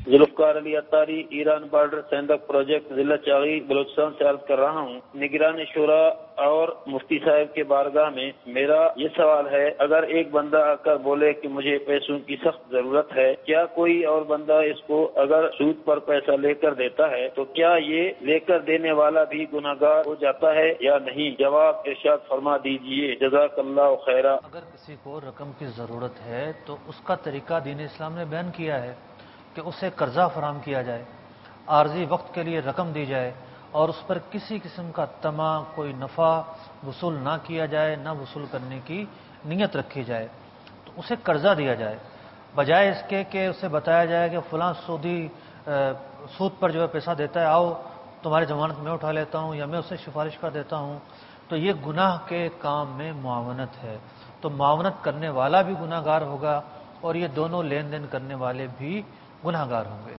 Zulfiqar Ali Attari, Iran border Saindak project, ضلع چاغی، بلوچستان سے عرض کر رہا ہوں۔ نگران شورا اور مفتی صاحب کے بارگاہ میں میرا یہ سوال ہے، اگر ایک بندہ آ کر بولے کہ مجھے پیسوں کی سخت ضرورت ہے، کیا کوئی اور بندہ اس کو اگر سود پر پیسہ لے کر دیتا ہے تو کیا یہ لے کر دینے والا بھی گناہگار ہو جاتا ہے یا نہیں؟ جواب ارشاد فرما دیجئے، جزاک اللہ خیرا۔ اگر کسی کو رقم کی ضرورت ہے تو اس کا طریقہ دین اسلام نے بیان کیا ہے کہ اسے قرضہ فراہم کیا جائے، عارضی وقت کے لیے رقم دی جائے اور اس پر کسی قسم کا طمع، کوئی نفع وصول نہ کیا جائے، نہ وصول کرنے کی نیت رکھی جائے، تو اسے قرضہ دیا جائے، بجائے اس کے کہ اسے بتایا جائے کہ فلاں سود پر جو ہے پیسہ دیتا ہے، آؤ تمہاری ضمانت میں اٹھا لیتا ہوں یا میں اسے سفارش کر دیتا ہوں، تو یہ گناہ کے کام میں معاونت ہے، تو معاونت کرنے والا بھی گناہ گار ہوگا اور یہ دونوں لین دین کرنے والے بھی گناہ گار ہوں گے۔